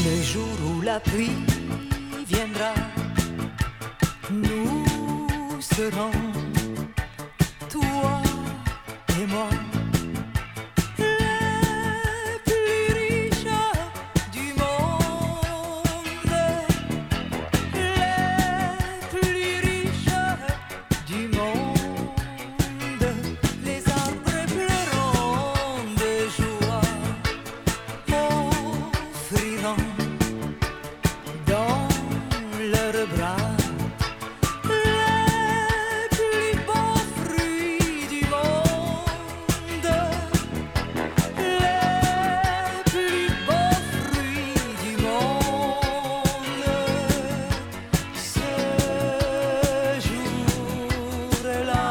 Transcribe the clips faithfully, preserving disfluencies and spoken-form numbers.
Le jour où la pluie viendra, nous serons, toi et moi, les plus riches du monde, les plus riches du monde. Les arbres pleurant de joie m'offriront dans leurs bras les plus beaux fruits du monde, les plus beaux fruits du monde. Ce jour-là,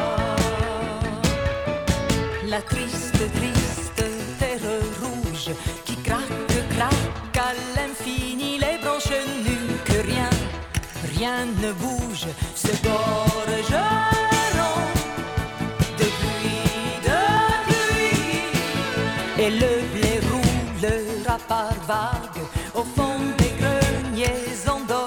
la triste, triste terre rouge qui craque, craque à l'infini, les branches nues, que rien, rien ne bouge, se gorgeront de pluie, de pluie. Et le blé roulera par vagues au fond des greniers endormis.